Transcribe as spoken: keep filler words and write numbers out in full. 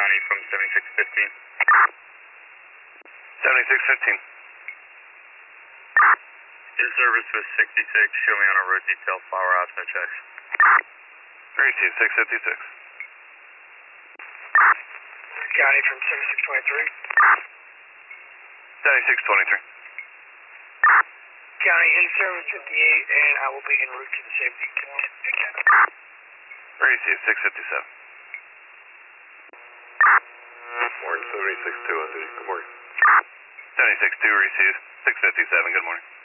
County from seventy-six fifteen. seventy-six fifteen. In service with sixty-six, show me on a road detail, flower out, no checks. Receive six fifty-six. County from seventy-six twenty-three. seventy-six twenty-three. County in service fifty-eight, and I will be en route to the safety tent. Receive six fifty-seven. Morning, seventy-six two on duty. Good morning. seventy-six two receive six fifty-seven. Good morning.